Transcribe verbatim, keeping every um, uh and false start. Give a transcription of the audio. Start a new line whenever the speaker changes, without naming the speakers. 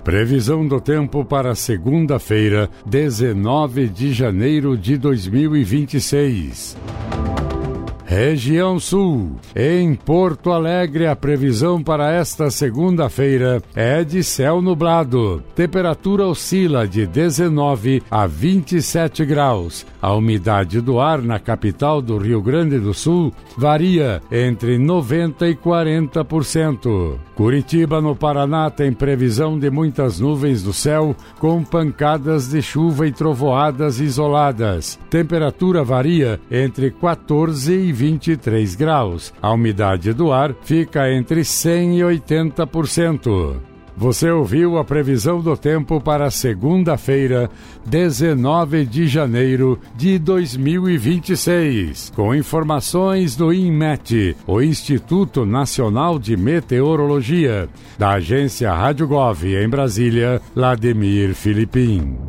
Previsão do tempo para segunda-feira, dezenove de janeiro de dois mil e vinte e seis. Região Sul. Em Porto Alegre, a previsão para esta segunda-feira é de céu nublado. Temperatura oscila de dezenove a vinte e sete graus. A umidade do ar na capital do Rio Grande do Sul varia entre noventa e quarenta por cento. Curitiba, no Paraná, tem previsão de muitas nuvens do céu, com pancadas de chuva e trovoadas isoladas. Temperatura varia entre quatorze e vinte e três graus. A umidade do ar fica entre cem e oitenta por cento. Você ouviu a previsão do tempo para segunda-feira, dezenove de janeiro de dois mil e vinte e seis, com informações do INMET, o Instituto Nacional de Meteorologia, da agência Rádio Gov em Brasília, Lademir Filipim.